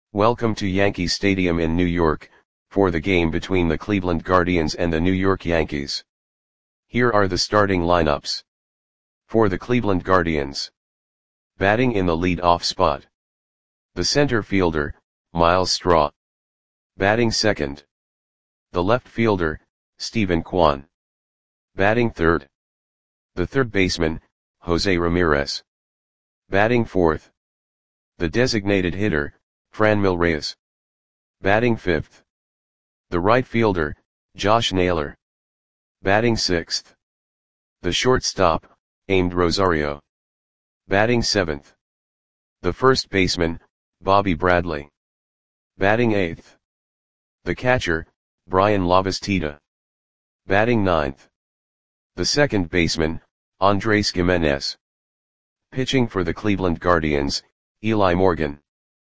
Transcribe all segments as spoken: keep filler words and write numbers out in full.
Welcome to Yankee Stadium in New York, for the game between the Cleveland Guardians and the New York Yankees. Here are the starting lineups. For the Cleveland Guardians. Batting in the lead-off spot. The center fielder, Myles Straw. Batting second. The left fielder, Steven Kwan. Batting third. The third baseman, Jose Ramirez. Batting fourth. The designated hitter, Franmil Reyes. Batting fifth. The right fielder, Josh Naylor. Batting sixth. The shortstop, Amed Rosario. Batting seventh. The first baseman, Bobby Bradley. Batting eighth. The catcher, Brian Lavastida. Batting ninth. The second baseman, Andres Gimenez. Pitching for the Cleveland Guardians, Eli Morgan.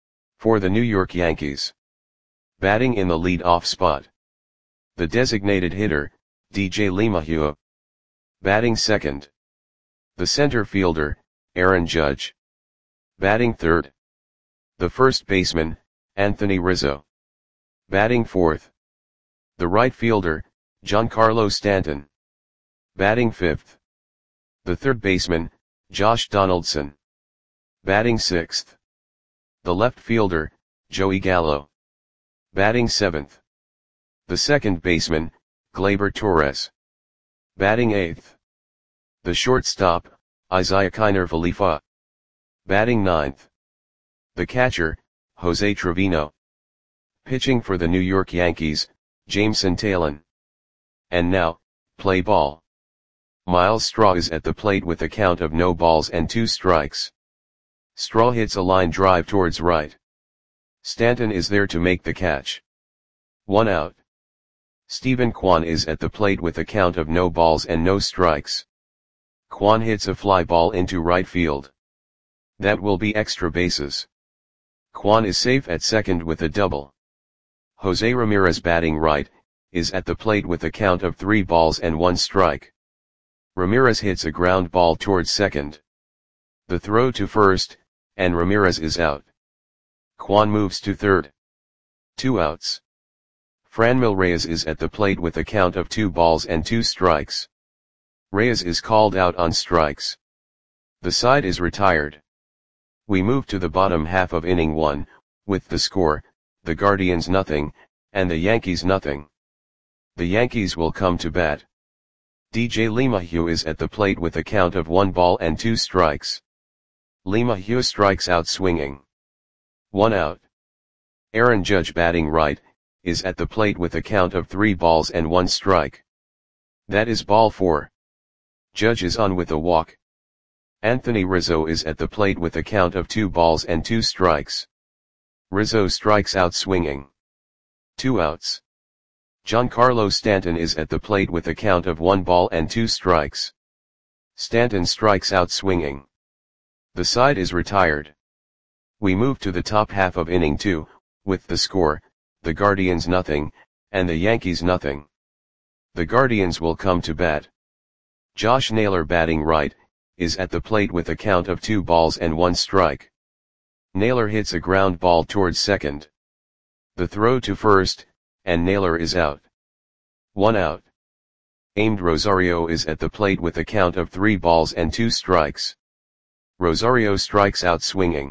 For the New York Yankees. Batting in the lead-off spot. The designated hitter, D J LeMahieu. Batting second. The center fielder, Aaron Judge. Batting third. The first baseman, Anthony Rizzo. Batting fourth. The right fielder, Giancarlo Stanton. Batting fifth. The third baseman, Josh Donaldson. Batting sixth. The left fielder, Joey Gallo. Batting seventh. The second baseman, Gleyber Torres. Batting eighth. The shortstop, Isiah Kiner Falefa. Batting ninth. The catcher, Jose Trevino. Pitching for the New York Yankees, Jameson Taillon. And now, play ball. Myles Straw is at the plate with a count of no balls and two strikes. Straw hits a line drive towards right. Stanton is there to make the catch. One out. Steven Kwan is at the plate with a count of no balls and no strikes. Kwan hits a fly ball into right field. That will be extra bases. Kwan is safe at second with a double. Jose Ramirez, batting right, is at the plate with a count of three balls and one strike. Ramirez hits a ground ball towards second. The throw to first, and Ramirez is out. Kwan moves to third. Two outs. Franmil Reyes is at the plate with a count of two balls and two strikes. Reyes is called out on strikes. The side is retired. We move to the bottom half of inning one, with the score, the Guardians nothing, and the Yankees nothing. The Yankees will come to bat. D J LeMahieu is at the plate with a count of one ball and two strikes. LeMahieu strikes out swinging. One out. Aaron Judge, batting right, is at the plate with a count of three balls and one strike. That is ball four. Judge is on with a walk. Anthony Rizzo is at the plate with a count of two balls and two strikes. Rizzo strikes out swinging. Two outs. Giancarlo Stanton is at the plate with a count of one ball and two strikes. Stanton strikes out swinging. The side is retired. We move to the top half of inning two, with the score, the Guardians nothing, and the Yankees nothing. The Guardians will come to bat. Josh Naylor, batting right, is at the plate with a count of two balls and one strike. Naylor hits a ground ball towards second. The throw to first, and Naylor is out. One out. Amed Rosario is at the plate with a count of three balls and two strikes. Rosario strikes out swinging.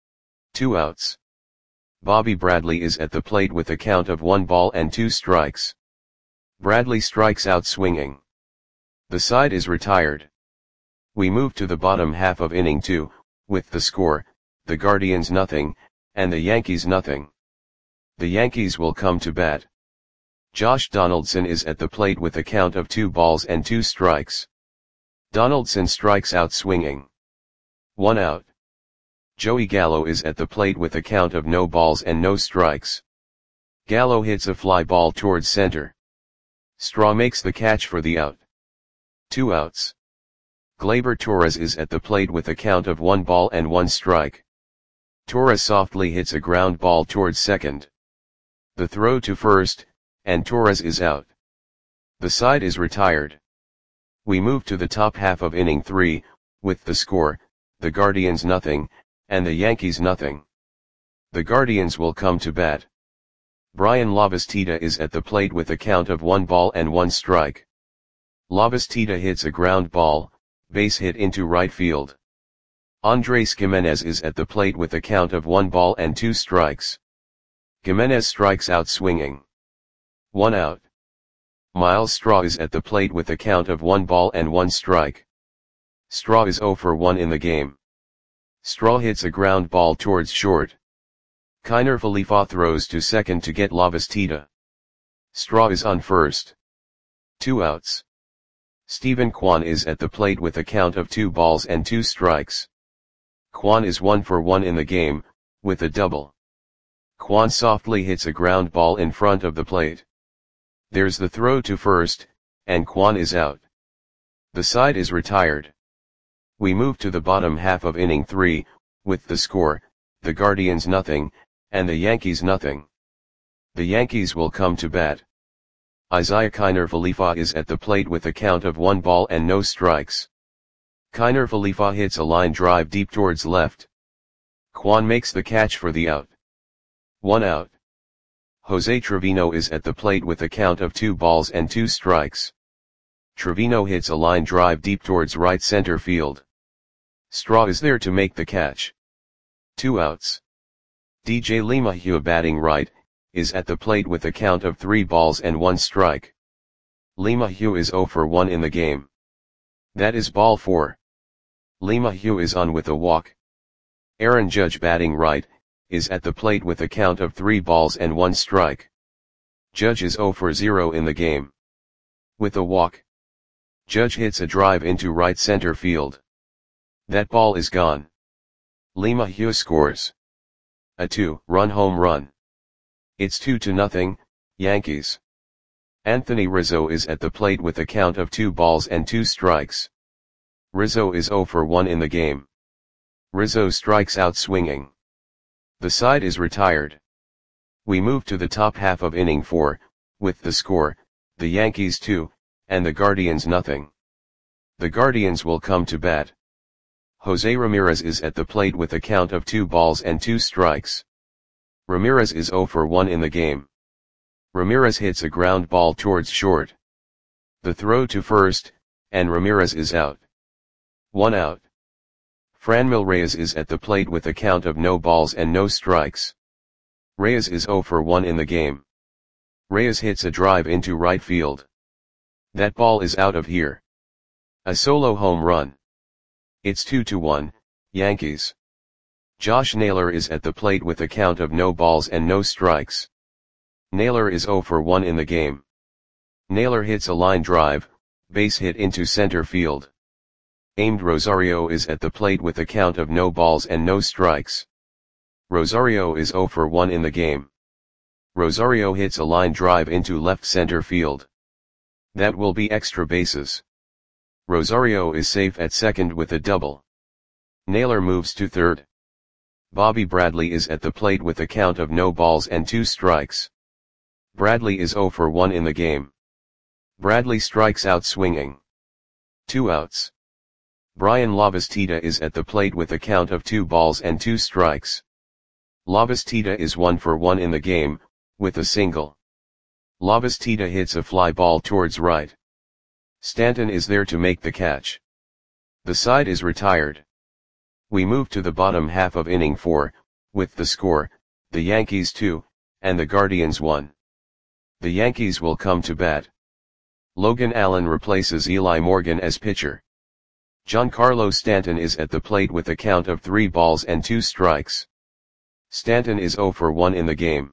Two outs. Bobby Bradley is at the plate with a count of one ball and two strikes. Bradley strikes out swinging. The side is retired. We move to the bottom half of inning two, with the score, the Guardians nothing, and the Yankees nothing. The Yankees will come to bat. Josh Donaldson is at the plate with a count of two balls and two strikes. Donaldson strikes out swinging. One out. Joey Gallo is at the plate with a count of no balls and no strikes. Gallo hits a fly ball towards center. Straw makes the catch for the out. Two outs. Gleyber Torres is at the plate with a count of one ball and one strike. Torres softly hits a ground ball towards second. The throw to first, and Torres is out. The side is retired. We move to the top half of inning three, with the score, the Guardians nothing, and the Yankees nothing. The Guardians will come to bat. Brian Lavastida is at the plate with a count of one ball and one strike. Lavastida hits a ground ball, base hit into right field. Andres Gimenez is at the plate with a count of one ball and two strikes. Gimenez strikes out swinging. One out. Miles Straw is at the plate with a count of one ball and one strike. Straw is zero for one in the game. Straw hits a ground ball towards short. Kiner Falefa throws to second to get Lavastida. Straw is on first. Two outs. Stephen Kwan is at the plate with a count of two balls and two strikes. Kwan is one for one in the game, with a double. Kwan softly hits a ground ball in front of the plate. There's the throw to first, and Kwan is out. The side is retired. We move to the bottom half of inning three, with the score, the Guardians nothing, and the Yankees nothing. The Yankees will come to bat. Isaiah Kiner Falefa is at the plate with a count of one ball and no strikes. Kiner Falefa hits a line drive deep towards left. Kwan makes the catch for the out. One out. Jose Trevino is at the plate with a count of two balls and two strikes. Trevino hits a line drive deep towards right center field. Straw is there to make the catch. Two outs. D J LeMahieu batting right, is at the plate with a count of three balls and one strike. LeMahieu is zero for one in the game. That is ball four. LeMahieu is on with a walk. Aaron Judge batting right, is at the plate with a count of three balls and one strike. Judge is zero for zero in the game. With a walk. Judge hits a drive into right center field. That ball is gone. LeMahieu scores a two-run home run. It's two to nothing, Yankees. Anthony Rizzo is at the plate with a count of two balls and two strikes. Rizzo is zero for one in the game. Rizzo strikes out swinging. The side is retired. We move to the top half of inning four, with the score, the Yankees two, and the Guardians nothing. The Guardians will come to bat. Jose Ramirez is at the plate with a count of two balls and two strikes. Ramirez is zero for one in the game. Ramirez hits a ground ball towards short. The throw to first, and Ramirez is out. One out. Franmil Reyes is at the plate with a count of no balls and no strikes. Reyes is zero for one in the game. Reyes hits a drive into right field. That ball is out of here. A solo home run. It's two to one, Yankees. Josh Naylor is at the plate with a count of no balls and no strikes. Naylor is zero for one in the game. Naylor hits a line drive, base hit into center field. Aimed Rosario is at the plate with a count of no balls and no strikes. Rosario is zero for one in the game. Rosario hits a line drive into left center field. That will be extra bases. Rosario is safe at second with a double. Naylor moves to third. Bobby Bradley is at the plate with a count of no balls and two strikes. Bradley is zero for one in the game. Bradley strikes out swinging. Two outs. Brian Lavastida is at the plate with a count of two balls and two strikes. Lavastida is one for one in the game, with a single. Lavastida hits a fly ball towards right. Stanton is there to make the catch. The side is retired. We move to the bottom half of inning four, with the score, the Yankees two, and the Guardians one. The Yankees will come to bat. Logan Allen replaces Eli Morgan as pitcher. Giancarlo Stanton is at the plate with a count of three balls and two strikes. Stanton is zero for one in the game.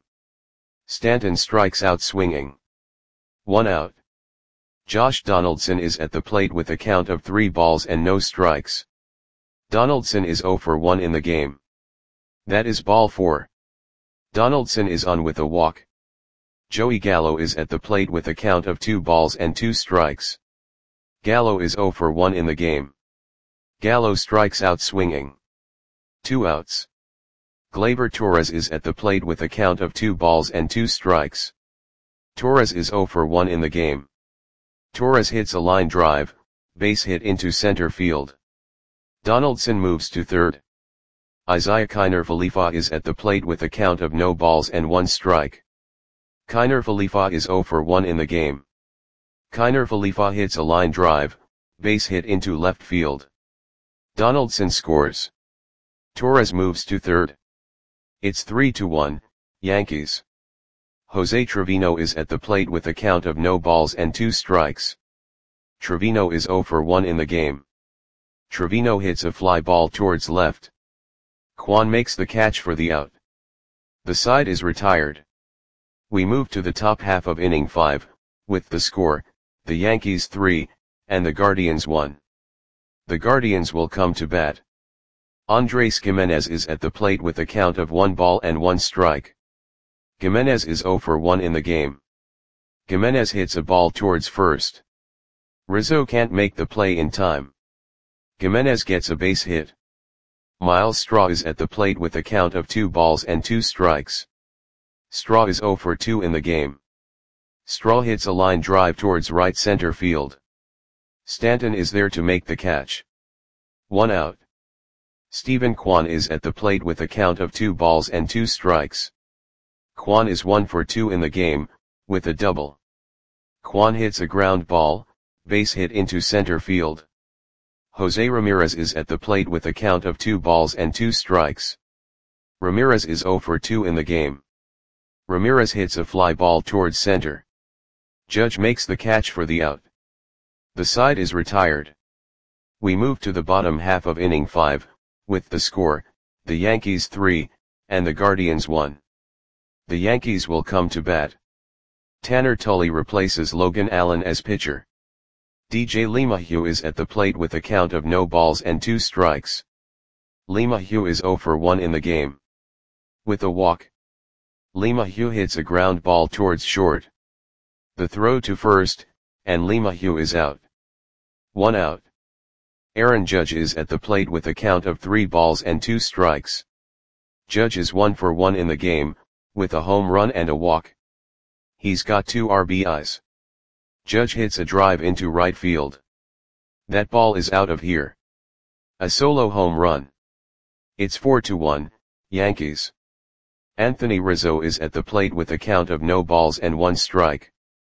Stanton strikes out swinging. One out. Josh Donaldson is at the plate with a count of three balls and no strikes. Donaldson is zero for one in the game. That is ball four. Donaldson is on with a walk. Joey Gallo is at the plate with a count of two balls and two strikes. Gallo is zero for one in the game. Gallo strikes out swinging. Two outs. Gleyber Torres is at the plate with a count of two balls and two strikes. Torres is zero for one in the game. Torres hits a line drive, base hit into center field. Donaldson moves to third. Isiah Kiner Falefa is at the plate with a count of no balls and one strike. Kiner Falefa is zero for one in the game. Kiner Falefa hits a line drive, base hit into left field. Donaldson scores. Torres moves to third. It's three to one, Yankees. Jose Trevino is at the plate with a count of no balls and two strikes. Trevino is zero for one in the game. Trevino hits a fly ball towards left. Kwan makes the catch for the out. The side is retired. We move to the top half of inning five, with the score, the Yankees three, and the Guardians one. The Guardians will come to bat. Andres Gimenez is at the plate with a count of one ball and one strike. Gimenez is zero for one in the game. Gimenez hits a ball towards first. Rizzo can't make the play in time. Gimenez gets a base hit. Miles Straw is at the plate with a count of two balls and two strikes. Straw is zero for two in the game. Straw hits a line drive towards right center field. Stanton is there to make the catch. One out. Stephen Kwan is at the plate with a count of two balls and two strikes. Kwan is one for two in the game, with a double. Kwan hits a ground ball, base hit into center field. Jose Ramirez is at the plate with a count of two balls and two strikes. Ramirez is zero for two in the game. Ramirez hits a fly ball towards center. Judge makes the catch for the out. The side is retired. We move to the bottom half of inning five, with the score, the Yankees three, and the Guardians one. The Yankees will come to bat. Tanner Tully replaces Logan Allen as pitcher. D J LeMahieu is at the plate with a count of no balls and two strikes. LeMahieu is zero for one in the game. With a walk. LeMahieu hits a ground ball towards short. The throw to first, and LeMahieu is out. One out. Aaron Judge is at the plate with a count of three balls and two strikes. Judge is one for one in the game, with a home run and a walk. He's got two R B Is. Judge hits a drive into right field. That ball is out of here. A solo home run. It's four to one, Yankees. Anthony Rizzo is at the plate with a count of no balls and one strike.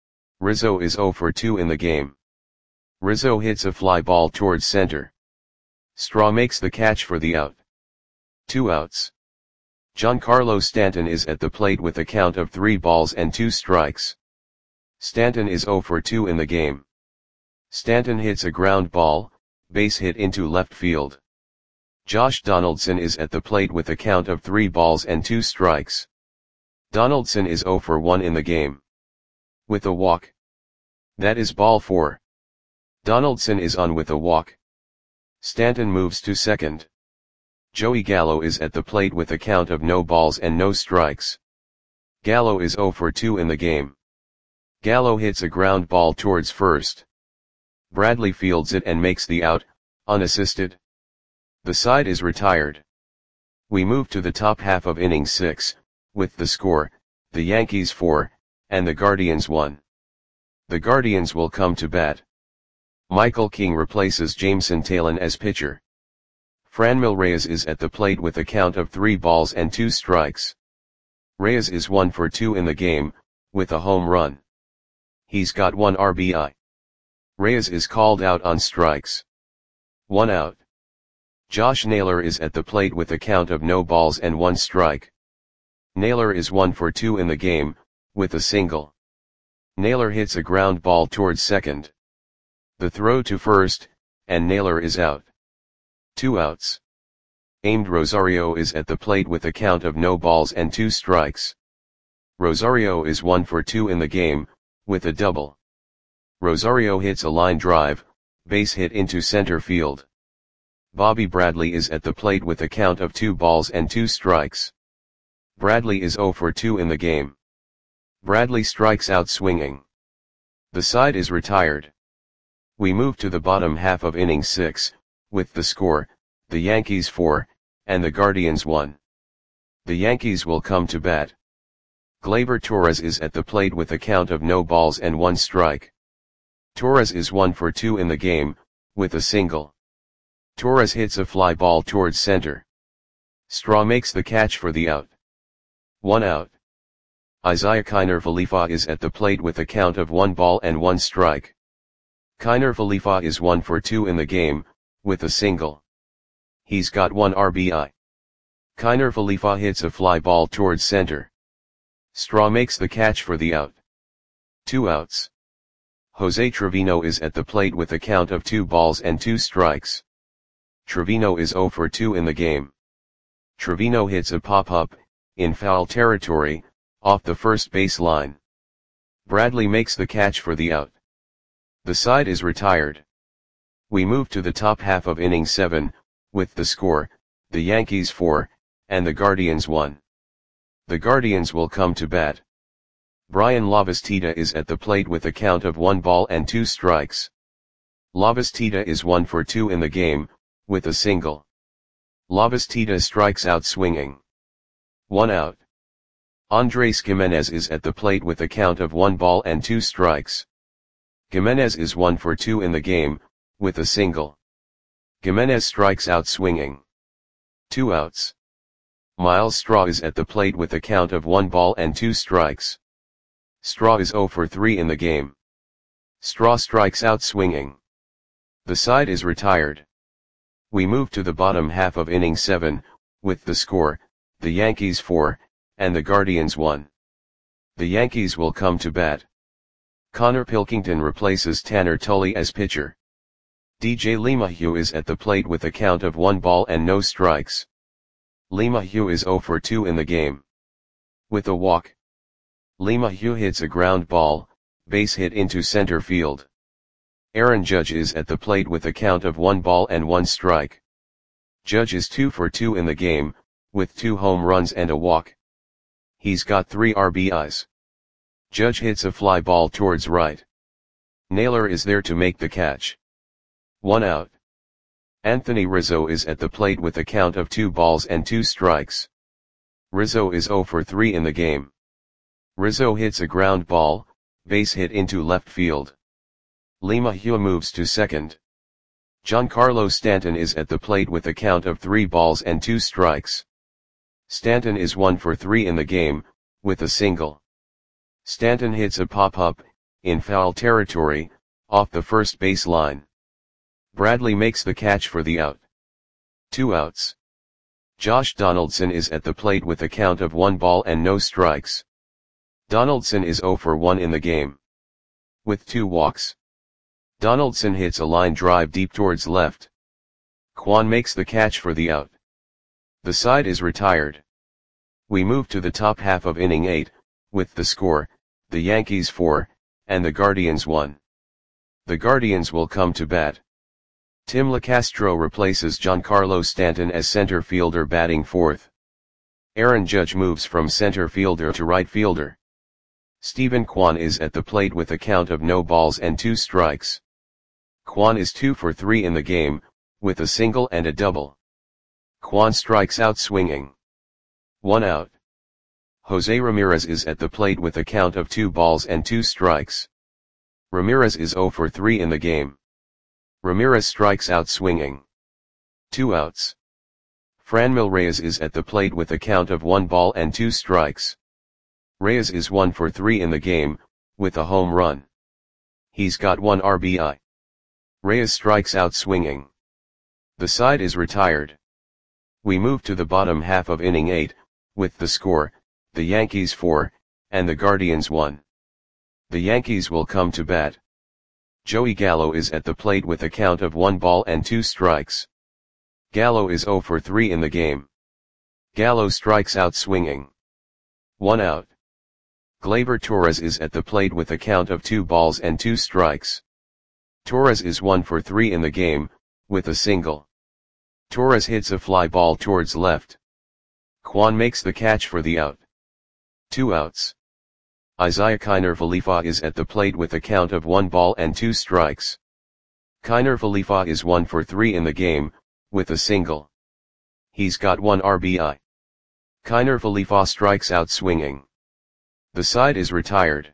Rizzo is zero for two in the game. Rizzo hits a fly ball towards center. Straw makes the catch for the out. Two outs. Giancarlo Stanton is at the plate with a count of three balls and two strikes. Stanton is zero for two in the game. Stanton hits a ground ball, base hit into left field. Josh Donaldson is at the plate with a count of three balls and two strikes. Donaldson is zero for one in the game. With a walk. That is ball four. Donaldson is on with a walk. Stanton moves to second. Joey Gallo is at the plate with a count of no balls and no strikes. Gallo is zero for two in the game. Gallo hits a ground ball towards first. Bradley fields it and makes the out, unassisted. The side is retired. We move to the top half of inning six, with the score, the Yankees four, and the Guardians one. The Guardians will come to bat. Michael King replaces Jameson Taillon as pitcher. Franmil Reyes is at the plate with a count of three balls and two strikes. Reyes is one for two in the game, with a home run. He's got one R B I. Reyes is called out on strikes. One out. Josh Naylor is at the plate with a count of no balls and one strike. Naylor is one for two in the game, with a single. Naylor hits a ground ball towards second. The throw to first, and Naylor is out. Two outs. Aimed Rosario is at the plate with a count of no balls and two strikes. Rosario is one for two in the game, with a double. Rosario hits a line drive, base hit into center field. Bobby Bradley is at the plate with a count of two balls and two strikes. Bradley is zero for two in the game. Bradley strikes out swinging. The side is retired. We move to the bottom half of inning six, with the score, the Yankees four, and the Guardians one. The Yankees will come to bat. Gleyber Torres is at the plate with a count of no balls and one strike. Torres is one for two in the game, with a single. Torres hits a fly ball towards center. Straw makes the catch for the out. One out. Isaiah Kiner Falefa is at the plate with a count of one ball and one strike. Kiner Falefa is one for two in the game, with a single. He's got one R B I. Kiner Falefa hits a fly ball towards center. Straw makes the catch for the out. Two outs. Jose Trevino is at the plate with a count of two balls and two strikes. Trevino is zero for two in the game. Trevino hits a pop-up, in foul territory, off the first base line. Bradley makes the catch for the out. The side is retired. We move to the top half of inning seven, with the score, the Yankees four, and the Guardians one. The Guardians will come to bat. Brian Lavastida is at the plate with a count of one ball and two strikes. Lavastida is one for two in the game, with a single. Lavastida strikes out swinging. One out. Andres Gimenez is at the plate with a count of one ball and two strikes. Gimenez is one for two in the game, with a single. Gimenez strikes out swinging. Two outs. Miles Straw is at the plate with a count of one ball and two strikes. Straw is zero for three in the game. Straw strikes out swinging. The side is retired. We move to the bottom half of inning seven, with the score, the Yankees four, and the Guardians one. The Yankees will come to bat. Connor Pilkington replaces Tanner Tully as pitcher. D J LeMahieu is at the plate with a count of one ball and no strikes. LeMahieu is zero for two in the game. With a walk. LeMahieu hits a ground ball, base hit into center field. Aaron Judge is at the plate with a count of one ball and one strike. Judge is two for two in the game, with two home runs and a walk. He's got three R B Is. Judge hits a fly ball towards right. Naylor is there to make the catch. One out. Anthony Rizzo is at the plate with a count of two balls and two strikes. Rizzo is zero for three in the game. Rizzo hits a ground ball, base hit into left field. LeMahieu moves to second. Giancarlo Stanton is at the plate with a count of three balls and two strikes. Stanton is one for three in the game, with a single. Stanton hits a pop-up, in foul territory, off the first base line. Bradley makes the catch for the out. Two outs. Josh Donaldson is at the plate with a count of one ball and no strikes. Donaldson is zero for one in the game. With two walks. Donaldson hits a line drive deep towards left. Kwan makes the catch for the out. The side is retired. We move to the top half of inning eight, with the score, the Yankees four, and the Guardians one. The Guardians will come to bat. Tim LeCastro replaces Giancarlo Stanton as center fielder batting fourth. Aaron Judge moves from center fielder to right fielder. Stephen Kwan is at the plate with a count of no balls and two strikes. Kwan is two for three in the game, with a single and a double. Kwan strikes out swinging. One out. Jose Ramirez is at the plate with a count of two balls and two strikes. Ramirez is zero for three in the game. Ramirez strikes out swinging. Two outs. Franmil Reyes is at the plate with a count of one ball and two strikes. Reyes is one for three in the game, with a home run. He's got one R B I. Reyes strikes out swinging. The side is retired. We move to the bottom half of inning eight, with the score, the Yankees four, and the Guardians one. The Yankees will come to bat. Joey Gallo is at the plate with a count of one ball and two strikes. Gallo is zero for three in the game. Gallo strikes out swinging. One out. Gleyber Torres is at the plate with a count of two balls and two strikes. Torres is one for three in the game, with a single. Torres hits a fly ball towards left. Kwan makes the catch for the out. Two outs. Isaiah Kiner Falefa is at the plate with a count of one ball and two strikes. Kiner Falefa is one for three in the game, with a single. He's got one R B I. Kiner Falefa strikes out swinging. The side is retired.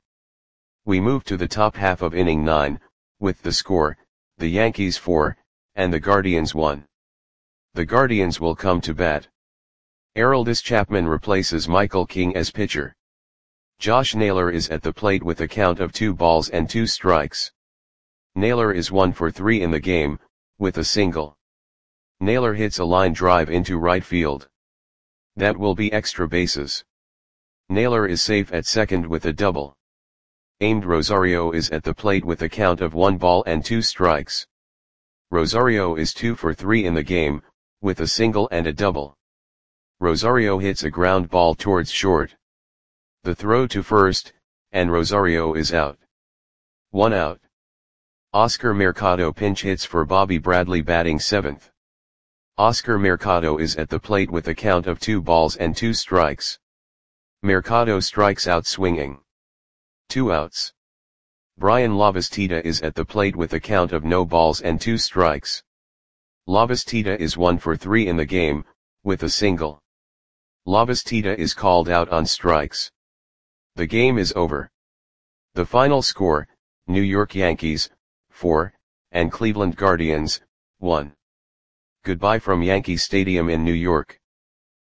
We move to the top half of inning nine, with the score, the Yankees four, and the Guardians one. The Guardians will come to bat. Aroldis Chapman replaces Michael King as pitcher. Josh Naylor is at the plate with a count of two balls and two strikes. Naylor is one for three in the game, with a single. Naylor hits a line drive into right field. That will be extra bases. Naylor is safe at second with a double. Aimed Rosario is at the plate with a count of one ball and two strikes. Rosario is two for three in the game, with a single and a double. Rosario hits a ground ball towards short. The throw to first, and Rosario is out. One out. Oscar Mercado pinch hits for Bobby Bradley batting seventh. Oscar Mercado is at the plate with a count of two balls and two strikes. Mercado strikes out swinging. Two outs. Brian Lavastida is at the plate with a count of no balls and two strikes. Lavastida is one for three in the game, with a single. Lavastida is called out on strikes. The game is over. The final score, New York Yankees, four, and Cleveland Guardians, one. Goodbye from Yankee Stadium in New York.